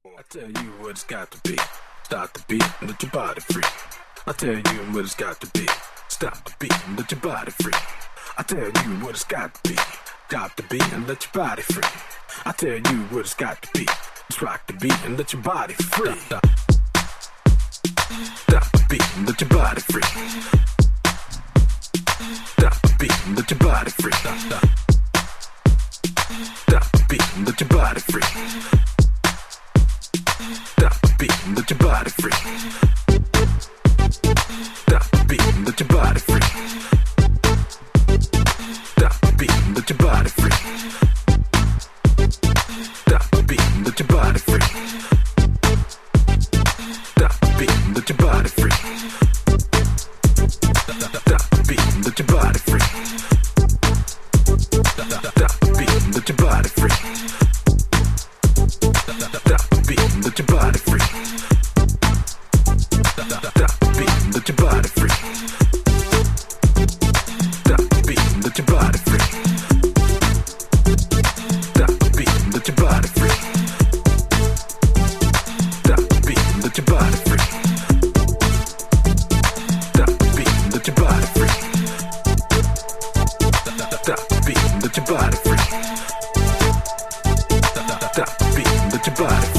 I tell you what it's got to be. Stop the beat and let your body free. I tell you what it's got to be. Stop the beat and let your body free. I tell you what it's got to be. Stop the beat and let your body free. I tell you what it's got to be. Just rock the beat and let your body free. Stop the beat and let your body free. Stop the beat and let your body free. Stop the beat and let your body free. Stop the beat and let your body free. Stop the beat and let your body free. Stop the beat and let your body free. Stop the beat and let your body free. Stop the beat and let your body free. Stop the beat and let your body free. Stop the beat and let your body free. Stop the beat and let your body free. Stop the beat and let your body free. Stop the beat and let your body free. Stop the beat and let your body free. Stop the beat and let your body free. Stop the beat and let your body free. Stop the beat and let your body free. Stop the beat and let your body free.